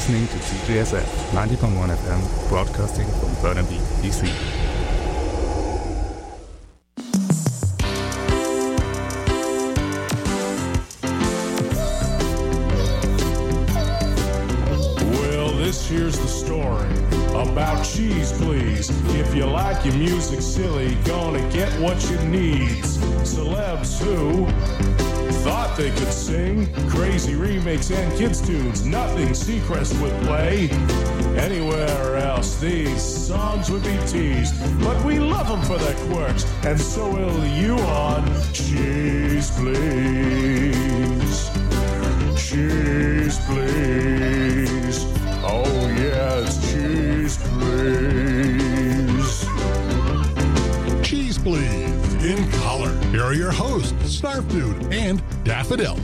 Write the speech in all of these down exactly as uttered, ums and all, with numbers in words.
listening to C J S F ninety point one F M, broadcasting from Burnaby, B C. Here's the story about Cheese Please. If you like your music silly, gonna get what you need. Celebs who thought they could sing crazy remakes and kids' tunes. Nothing Seacrest would play anywhere else. These songs would be teased, but we love them for their quirks, and so will you on Cheese Please. Cheese Please. Oh yes, Cheese Please. Cheese Please in color. Here are your hosts, Snarf Dude and Daffodil.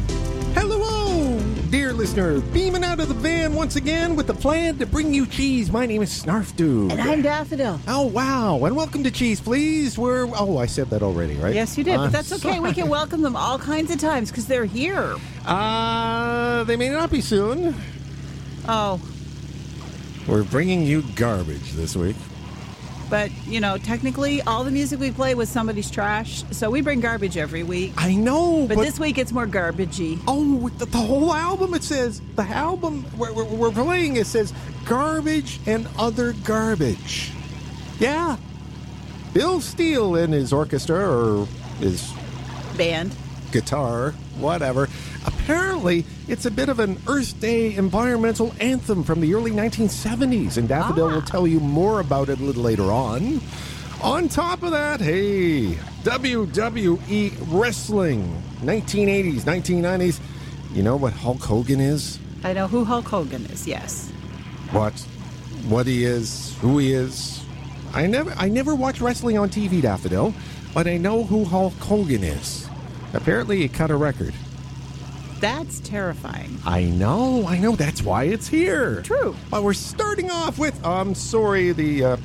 Hello, dear listener. Beaming out of the van once again with the plan to bring you cheese. My name is Snarf Dude. And I'm Daffodil. Oh, wow. And welcome to Cheese Please. We're, oh, I said that already, right? Yes, you did. Uh, but that's okay. We can welcome them all kinds of times because they're here. Uh, they may not be soon. Oh. We're bringing you garbage this week. But, you know, technically, all the music we play was somebody's trash, so we bring garbage every week. I know, but... but this week it's more garbagey. Oh, the, the whole album, it says, the album we're, we're, we're playing, it says, garbage and other garbage. Yeah. Bill Steele and his orchestra, or his... band. Guitar, whatever. Apparently, it's a bit of an Earth Day environmental anthem from the early nineteen seventies, and Daffodil ah. will tell you more about it a little later on. On top of that, hey, W W E Wrestling, nineteen eighties, nineteen nineties. You know what Hulk Hogan is? I know who Hulk Hogan is, yes. What? What he is, who he is. I never, I never watch wrestling on T V, Daffodil, but I know who Hulk Hogan is. Apparently, he cut a record. That's terrifying. I know, I know. That's why it's here. True. But we're starting off with, I'm sorry, the uh,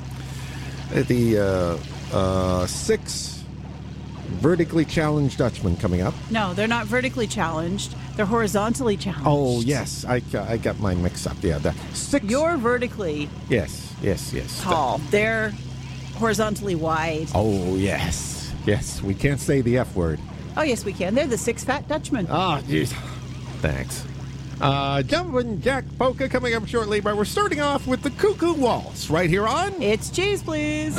the uh, uh, six vertically challenged Dutchmen coming up. No, they're not vertically challenged. They're horizontally challenged. Oh, yes. I, I got mine mixed up. Yeah, the six. You're vertically Yes, yes, yes. tall. They're horizontally wide. Oh, yes. Yes, we can't say the F word. Oh, yes, we can. They're the six fat Dutchmen. Ah, oh, jeez. Thanks. Uh, Jumpin' Jack Polka coming up shortly, but we're starting off with the Cuckoo Waltz right here on... It's Cheese Please.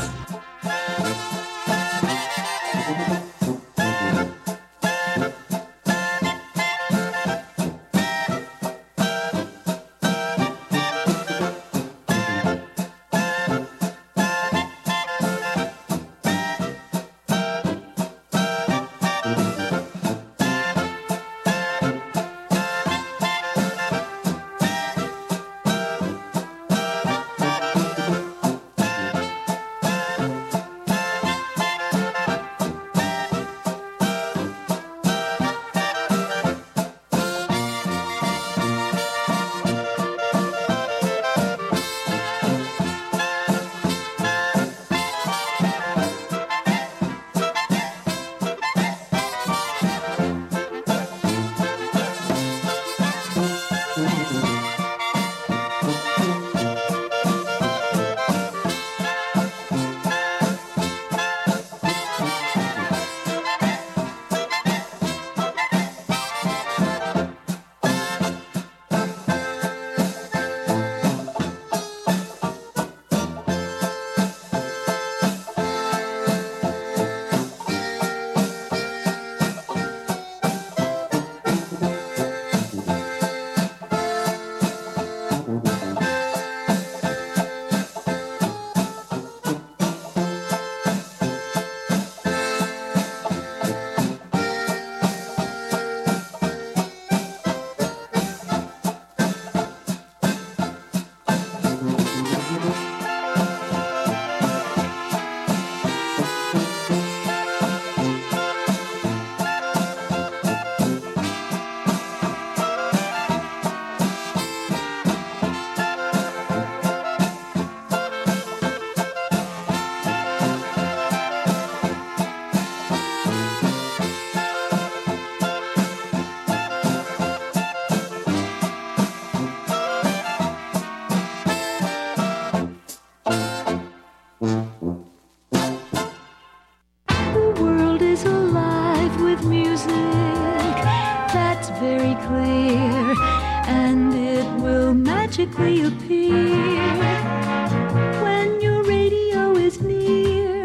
music, that's very clear, and it will magically appear when your radio is near.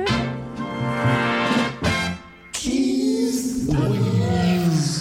Cheese Please.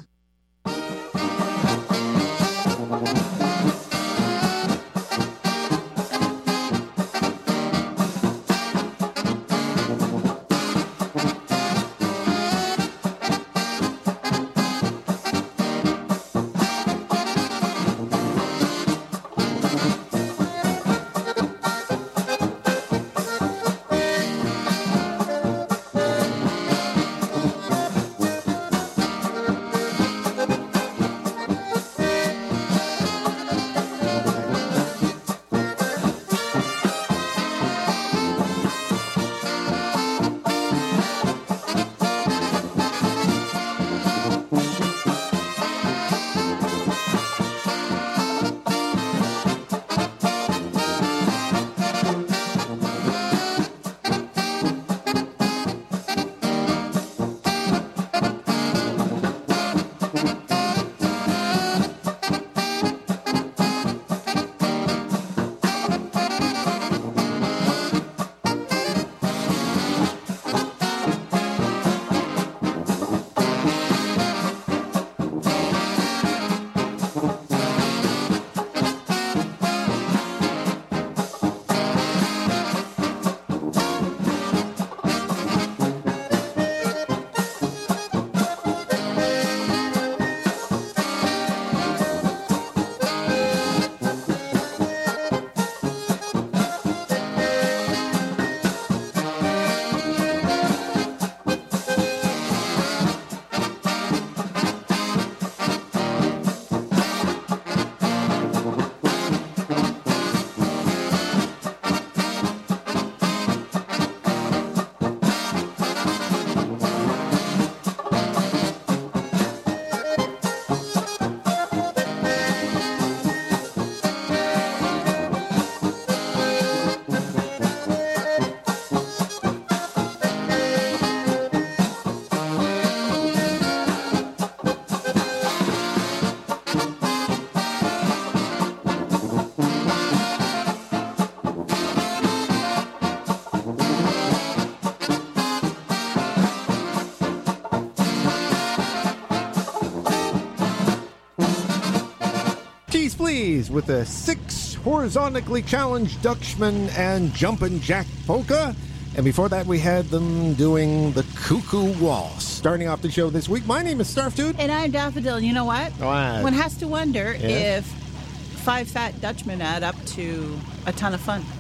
Please, with a six horizontally challenged Dutchman and Jumpin' Jack Polka. And before that, we had them doing the Cuckoo Waltz. Starting off the show this week, my name is Starfdude. And I'm Daffodil. You know what? What? One has to wonder Yeah. if five fat Dutchmen add up to a ton of fun.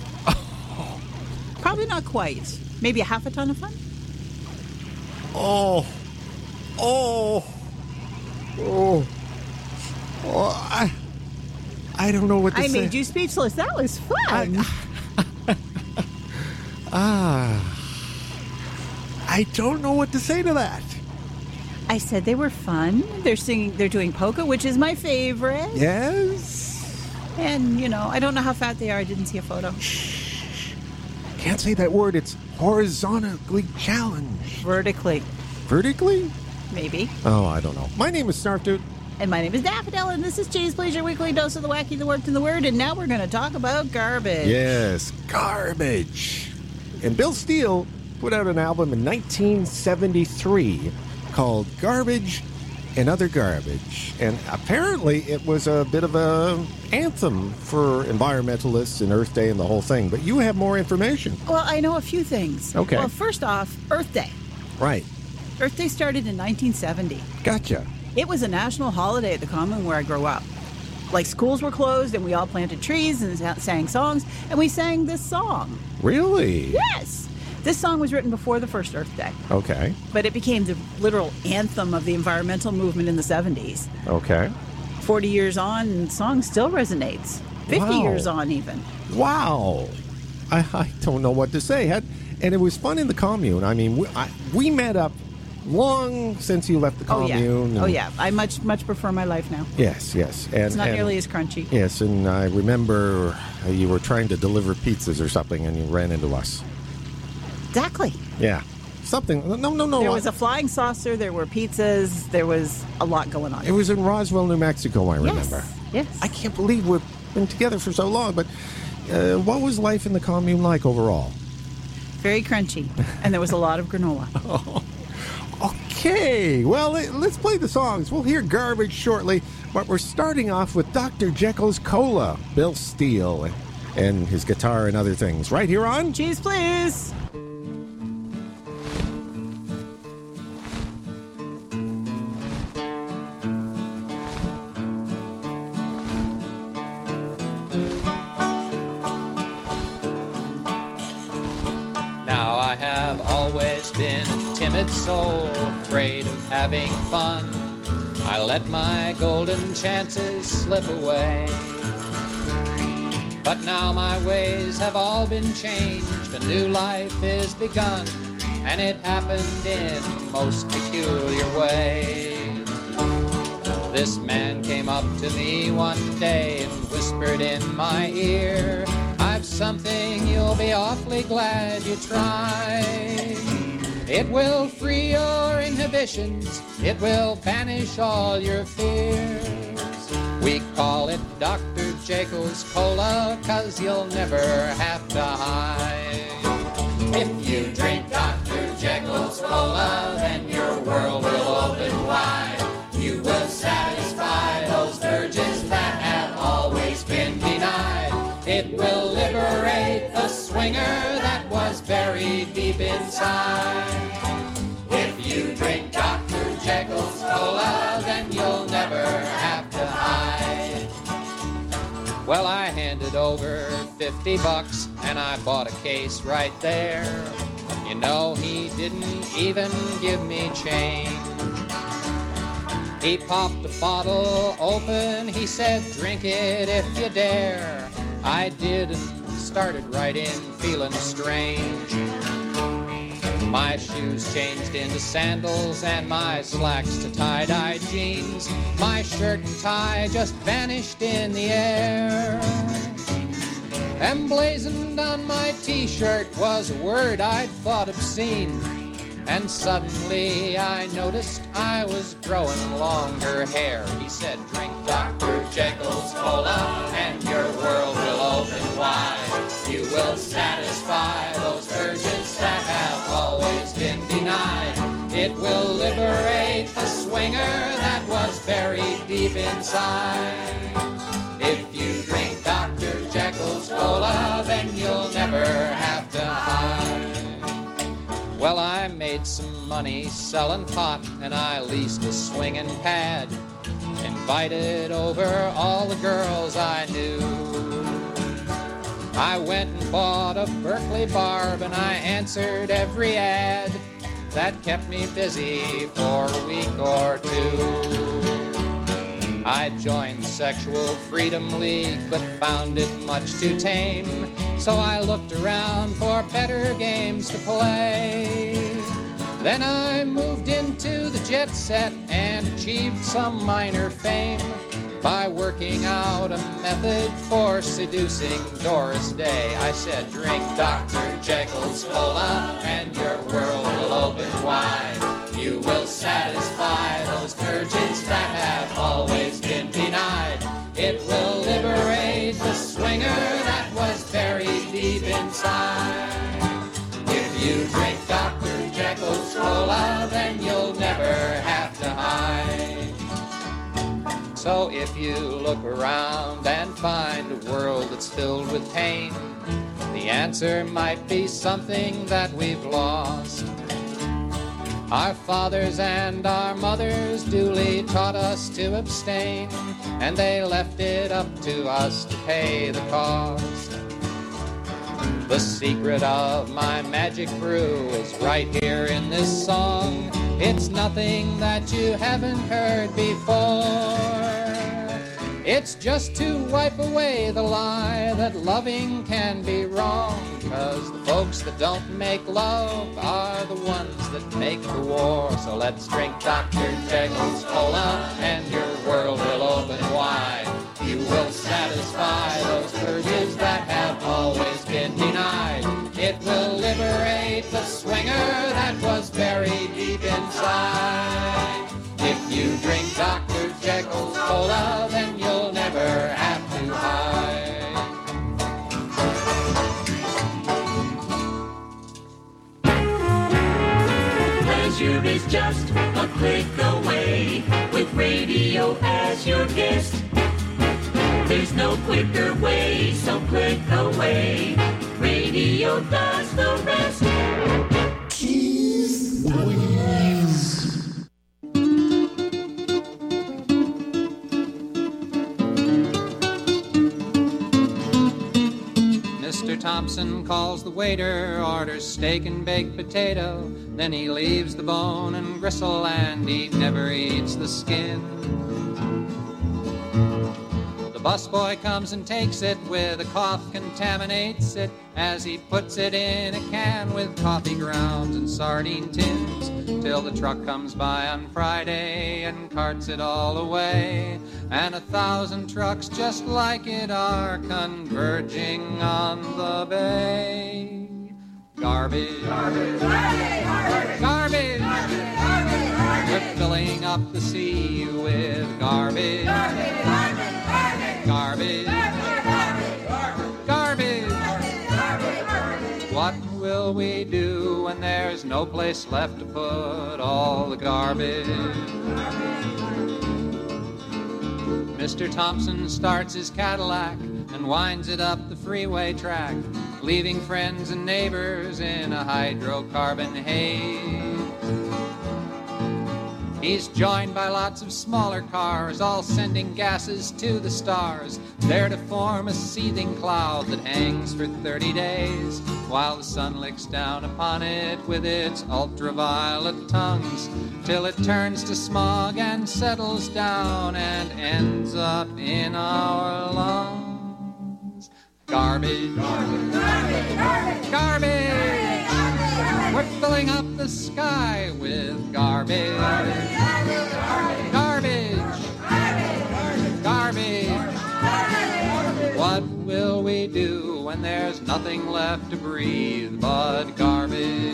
Probably not quite. Maybe a half a ton of fun? Oh. Oh. Oh. Oh. I, I don't know what to I say. made you speechless. That was fun. Ah. I don't know what to say to that. I said they were fun. They're singing, they're doing polka, which is my favorite. Yes? And, you know, I don't know how fat they are. I didn't see a photo. Can't say that word. It's horizontally challenged. Vertically, Vertically? maybe. Oh, I don't know. My name is Snarfdude. And my name is Daffodil, and this is Cheese Please, your weekly dose of the wacky, the warped, and the word. And now we're going to talk about garbage. Yes, garbage. And Bill Steele put out an album in nineteen seventy-three called Garbage and Other Garbage. And apparently it was a bit of a anthem for environmentalists and Earth Day and the whole thing. But you have more information. Well, I know a few things. Okay. Well, first off, Earth Day. Right. Earth Day started in nineteen seventy. Gotcha. It was a national holiday at the commune where I grew up. Like, schools were closed, and we all planted trees and sa- sang songs, and we sang this song. Really? Yes! This song was written before the first Earth Day, Okay. but it became the literal anthem of the environmental movement in the seventies. Okay. forty years on, the song still resonates. fifty Wow. years on, even. Wow. I, I don't know what to say. Had, and it was fun in the commune. I mean, we, I, we met up long since you left the Oh, yeah. commune. Oh, and- yeah. I much, much prefer my life now. Yes, yes. And, It's not and- nearly as crunchy. Yes, and I remember you were trying to deliver pizzas or something, and you ran into us. Exactly. Yeah. something. No, no, no. There was a flying saucer. There were pizzas. There was a lot going on. It was in Roswell, New Mexico, I remember. Yes. I can't believe we've been together for so long, but uh, what was life in the commune like overall? Very crunchy. And there was a lot of granola. Oh, okay. Well, let's play the songs. We'll hear Garbage shortly, but we're starting off with Doctor Jekyll's Cola, Bill Steele, and his guitar and other things. Right here on Cheese, please. Now I have always been a timid soul, afraid of having fun. I let my golden chances slip away. But now my ways have all been changed, a new life is begun, and it happened in a most peculiar way. This man came up to me one day and whispered in my ear, I've something you'll be awfully glad you tried. It will free your inhibitions, it will banish all your fears. We call it Doctor Jekyll's Cola, 'cause you'll never have to hide. If you drink Doctor Jekyll's Cola, then your world will open wide. You will satisfy those urges that have always been denied. It will liberate the swinger that was buried deep inside. If you drink Doctor Jekyll's Cola, then you'll never have to hide. Well, I handed over fifty bucks and I bought a case right there. You know, he didn't even give me change. He popped the bottle open, he said, drink it if you dare. I did and started right in feeling strange. My shoes changed into sandals and my slacks to tie-dye jeans. My shirt and tie just vanished in the air. Emblazoned on my t-shirt was a word I'd thought obscene. And suddenly I noticed I was growing longer hair. He said, drink Doctor Jekyll's Cola and your world will open wide. You will satisfy those urges that have always been denied. It will liberate the swinger that was buried deep inside. If you drink Doctor Jekyll's Cola, then you'll never have to hide. Well, I made some money selling pot, and I leased a swinging pad. Invited over all the girls I knew. I went and bought a Berkeley Barb, and I answered every ad. That kept me busy for a week or two. I joined Sexual Freedom League, but found it much too tame. So I looked around for better games to play. Then I moved into the jet set and achieved some minor fame by working out a method for seducing Doris Day. I said, drink Doctor Jekyll's Cola and your world will open wide. You will satisfy those urges that have always been denied. It will liberate the swinger that was buried deep inside. If you drink Doctor Jekyll's Cola, then you'll never have to hide. So if you look around and find a world that's filled with pain, the answer might be something that we've lost. Our fathers and our mothers duly taught us to abstain, and they left it up to us to pay the cost. The secret of my magic brew is right here in this song. It's nothing that you haven't heard before. It's just to wipe away the lie that loving can be wrong, 'cause the folks that don't make love are the ones that make the war. So let's drink Doctor Jekyll's Cola and your world will open wide. You will satisfy those urges that have always been denied. It will liberate the swinger that was side. If you drink Doctor Jekyll's cola, then you'll never have to hide. Pleasure is just a click away with radio as your guest. There's no quicker way, so click away. Radio does the rest. Cheese Please. Mister Thompson calls the waiter, orders steak and baked potato. Then he leaves the bone and gristle and he never eats the skin. The busboy comes and takes it with a cough, contaminates it as he puts it in a can with coffee grounds and sardine tins, till the truck comes by on Friday and carts it all away. And a thousand trucks just like it are converging on the bay. Garbage, garbage, garbage, garbage, garbage. We're filling up the sea with garbage, garbage, garbage, garbage, garbage. What will we do when there's no place left to put all the garbage? Mister Thompson starts his Cadillac and winds it up the freeway track, leaving friends and neighbors in a hydrocarbon haze. He's joined by lots of smaller cars, all sending gases to the stars, there to form a seething cloud that hangs for thirty days, while the sun licks down upon it with its ultraviolet tongues, till it turns to smog and settles down and ends up in our lungs. Garbage, garbage, garbage, garbage, garbage. We're filling up the sky with garbage, garbage, garbage, garbage, garbage. What will we do when there's nothing left to breathe but garbage?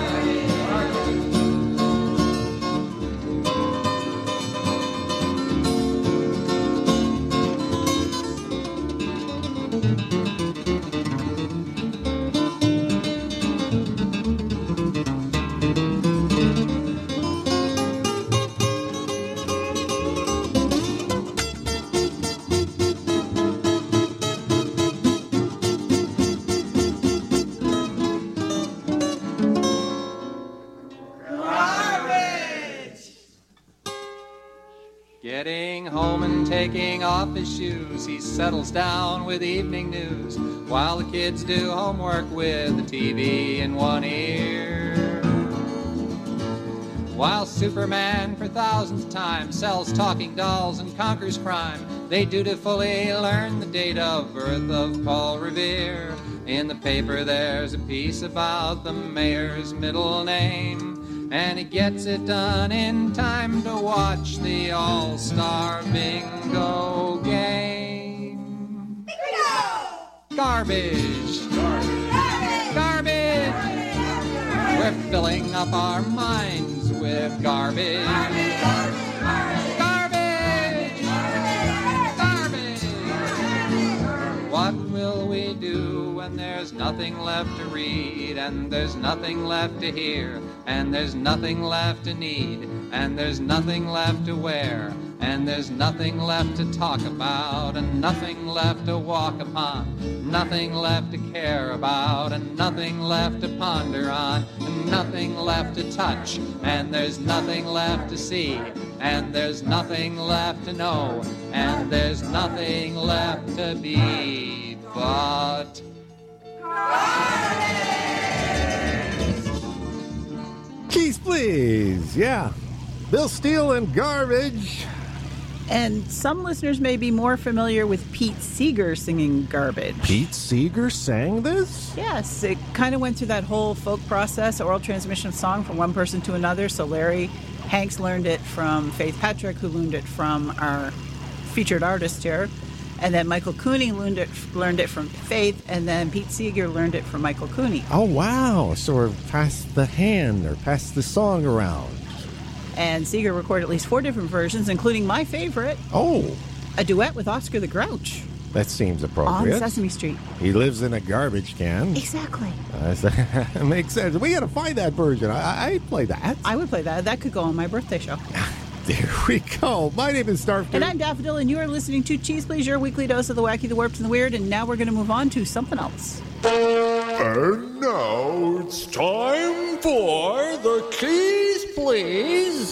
Getting home and taking off his shoes, he settles down with evening news, while the kids do homework with the T V in one ear. While Superman for thousandth time sells talking dolls and conquers crime, they dutifully learn the date of birth of Paul Revere. In the paper there's a piece about the mayor's middle name, and he gets it done in time to watch the All-Star Bingo game. Bingo! Garbage! Garbage! Garbage! We're filling up our minds with garbage. Garbage! Garbage! Garbage! What will we do when there's nothing left to read, and there's nothing left to hear, and there's nothing left to need, and there's nothing left to wear, and there's nothing left to talk about, and nothing left to walk upon, nothing left to care about, and nothing left to ponder on, and nothing left to touch, and there's nothing left to see, and there's nothing left to know, and there's nothing left to be but Keys, please. Yeah. Bill Steele and Garbage. And some listeners may be more familiar with Pete Seeger singing Garbage. Pete Seeger sang this? Yes, it kind of went through that whole folk process, oral transmission of song from one person to another. So Larry Hanks learned it from Faith Patrick, who learned it from our featured artist here. And then Michael Cooney learned it, learned it from Faith, and then Pete Seeger learned it from Michael Cooney. Oh, wow. So we're past the hand or passed the song around. And Seeger recorded at least four different versions, including my favorite, Oh, a duet with Oscar the Grouch that seems on appropriate. Sesame Street. He lives in a garbage can. Exactly. Uh, so- that makes sense. We got to find that version. I, I play that. I would play that. That could go on my birthday show. There we go. My name is Snarf And I'm Daffodil, and you are listening to Cheese Please, your weekly dose of the wacky, the warped, and the weird. And now we're going to move on to something else. And now it's time for the Cheese Please.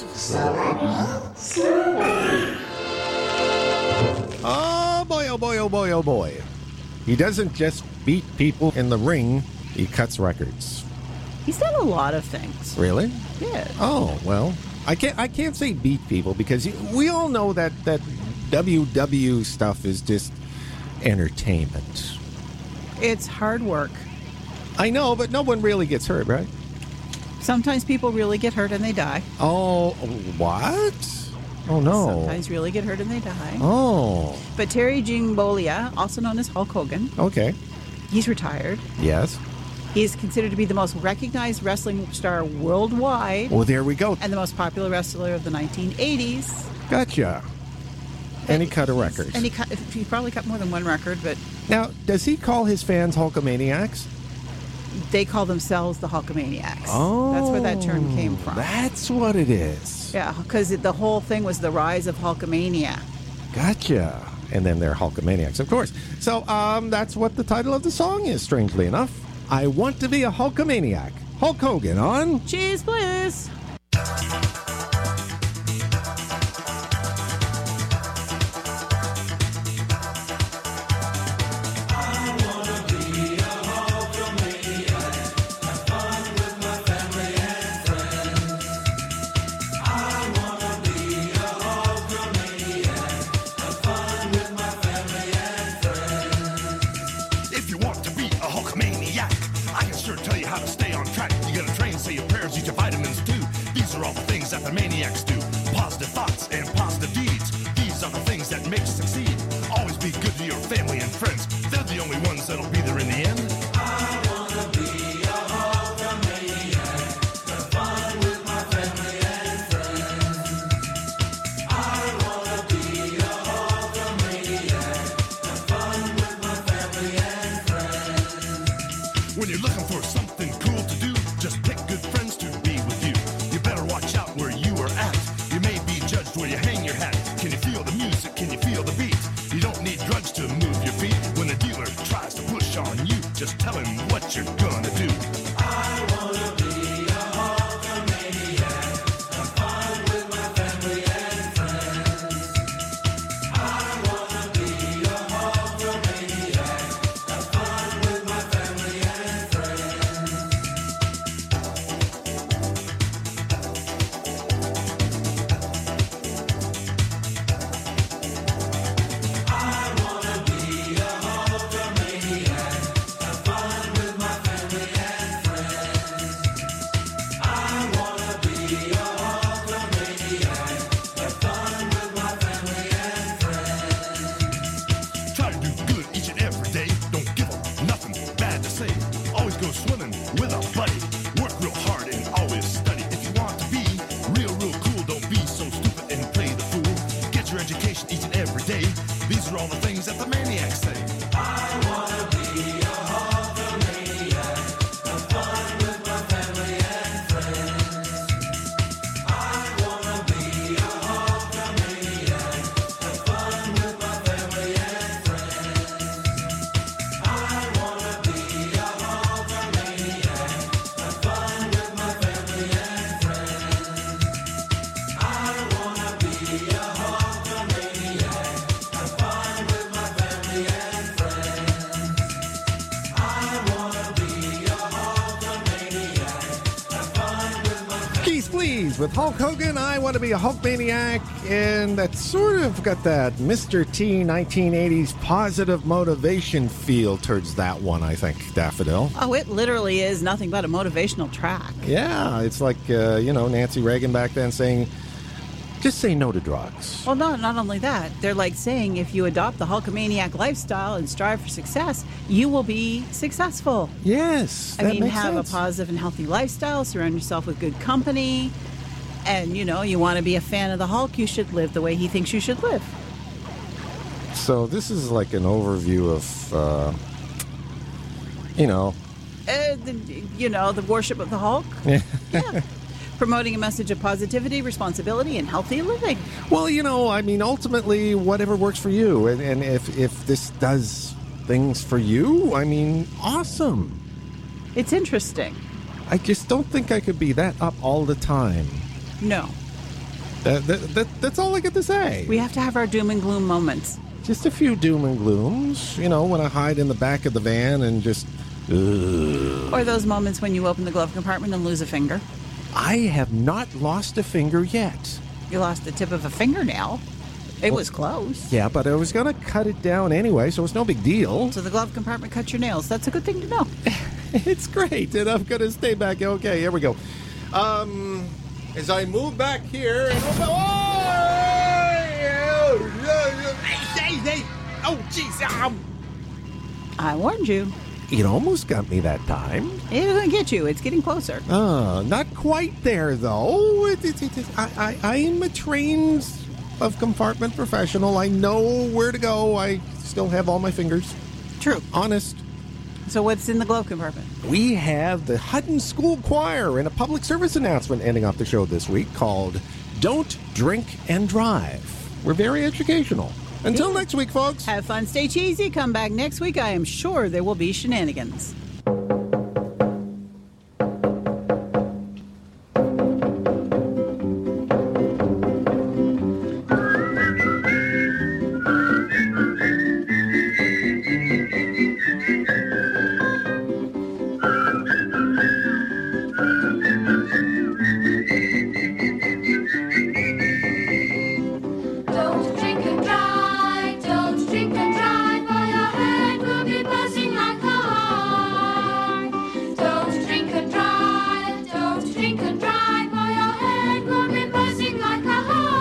Oh boy, oh boy, oh boy, oh boy. He doesn't just beat people in the ring, he cuts records. He's done a lot of things. Really? Yeah. Oh, well, I can't I can't say beat people because you- we all know that that W W stuff is just entertainment. It's hard work. I know, but no one really gets hurt, right? Sometimes people really get hurt and they die. Oh, what? Oh no. Sometimes really get hurt and they die. Oh, But Terry Gimbolia, also known as Hulk Hogan, okay. he's retired. Yes. He's considered to be the most recognized wrestling star worldwide Well, there we go. and the most popular wrestler of the nineteen eighties. Gotcha. And he cut a record. And he cut, he probably cut more than one record, but Now, does he call his fans Hulkamaniacs? they call themselves the Hulkamaniacs. Oh. That's where that term came from. That's what it is. Yeah, because the whole thing was the rise of Hulkamania. Gotcha. And then they're Hulkamaniacs, of course. So um, that's what the title of the song is, strangely enough. I Want to Be a Hulkamaniac. Hulk Hogan on... Cheese, please. If you want to be a Hulkamaniac, I can sure tell you how to stay on track. You gotta train, say your prayers, eat your vitamins too. These are all the things that the maniacs do. Positive thoughts and positive deeds. These are the things that make you succeed. Always be good to your family and friends. They're the only ones that'll be there in the end. When you're looking for something cool to do, just pick good friends to be with you. You better watch out where you are at. You may be judged where you hang your hat. Can you feel the music? Can you feel the beat? You don't need drugs to move your feet. When a dealer tries to push on you, just tell him what you're gonna do. Try to do good each and every day. Don't give up nothing bad to say. Always go swimming with a buddy. Work real hard and always study. If you want to be real, real cool, don't be so stupid and play the fool. Get your education each and every day. These are all the things that the maniacs say. Keys Please with Hulk Hogan. I Want to Be a Hulkamaniac. And that sort of got that Mister T nineteen eighties positive motivation feel towards that one, I think, Daffodil. Oh, it literally is nothing but a motivational track. Yeah, it's like, uh, you know, Nancy Reagan back then saying, just say no to drugs. Well, no, not only that, they're like saying if you adopt the Hulkamaniac lifestyle and strive for success, you will be successful. Yes, I that mean, makes have sense. a positive and healthy lifestyle, surround yourself with good company, And, you know, you want to be a fan of the Hulk, you should live the way he thinks you should live. So this is like an overview of, uh, you know... Uh, the, you know, the worship of the Hulk. Yeah. Yeah. Promoting a message of positivity, responsibility, and healthy living. Well, you know, I mean, ultimately, whatever works for you. And, and if, if this does things for you, I mean, awesome. It's interesting. I just don't think I could be that up all the time. No. That, that, that, that's all I get to say. We have to have our doom and gloom moments. Just a few doom and glooms. You know, when I hide in the back of the van and just... Ugh. Or those moments when you open the glove compartment and lose a finger. I have not lost a finger yet. You lost the tip of a fingernail. It Well, was close. Yeah, but I was going to cut it down anyway, so it's no big deal. So the glove compartment cut your nails. That's a good thing to know. It's great, and I'm going to stay back. Okay, here we go. Um, as I move back here and open... Oh, hey, hey, oh, jeez. Um. I warned you. It almost got me that time. It doesn't get you. It's getting closer. Uh, not quite there, though. It, it, it, it, I, I, I am a trained of compartment professional. I know where to go. I still have all my fingers. True. Honest. So what's in the glove compartment? We have the Hutton School Choir and a public service announcement ending off the show this week called Don't Drink and Drive. We're very educational. Until next week, folks. Have fun, stay cheesy. Come back next week. I am sure there will be shenanigans. Don't drink and drive, don't drink and drive, or your head will be buzzing like a horn. Don't drink and drive, don't drink and drive, or your head will be buzzing like a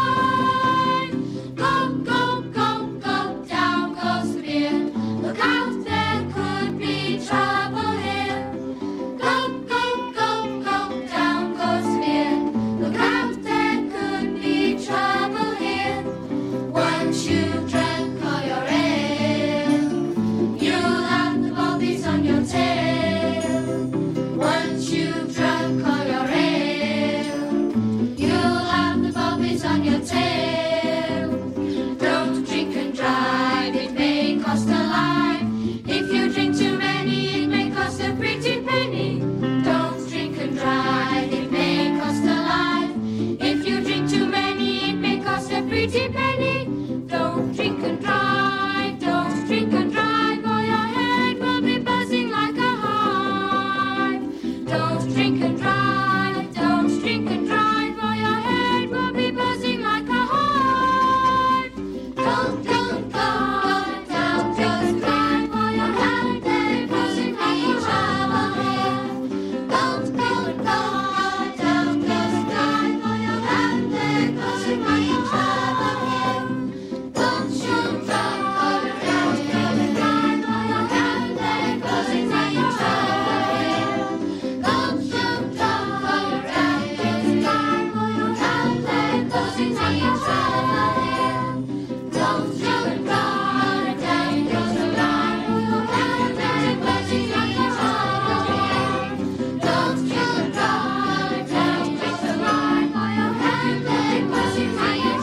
horn. Go, go, go, go, down goes the beer. Look out, there could be trouble here. Go, go, go, go, down goes the beer. Look out, there could be trouble here. Once you've drank all your ale, you'll have the bobbies on your tail. Once you've drunk all your ale, you'll have the bobbies on your tail. Don't drink and drive, it may cost a life. If you drink too many, it may cost a pretty penny. Don't drink and drive, it may cost a life. If you drink too many, it may cost a pretty penny. Don't drink and drive, don't drink and drive, or your head will be buzzing like a hive. Don't drink and drive, don't drink and drive, or your head will be buzzing like a hive. Don't, don't, don't, don't drink and drive, or your head will be buzzing like a hive. Don't, don't, don't, don't drink and drive, or your head will be buzzing like a hive. Don't you drive, or your head will drive, or your head will be buzzing like a hive. Don't you drive, or your head will drive, or your head will be buzzing like a hive. Don't you drive, or your head will drive, or your head will be buzzing like a hive. Don't you drive, don't drink the ride, or your head will be buzzing like a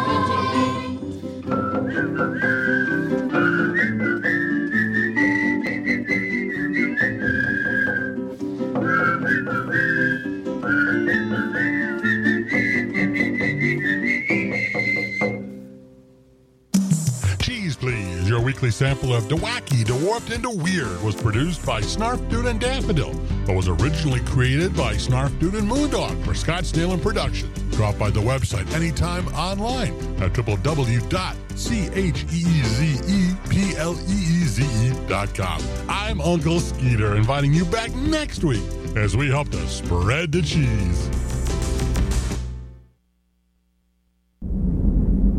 hive. Cheese Please, your weekly sample of DeWacky, DeWarped into Weird, was produced by Snarf Dude and Daffodil, but was originally created by Snarf Dude and Moondog for Scottsdale and Production. Drop by the website anytime online at w w w dot cheezepleeze dot com. I'm Uncle Skeeter, inviting you back next week as we help to spread the cheese.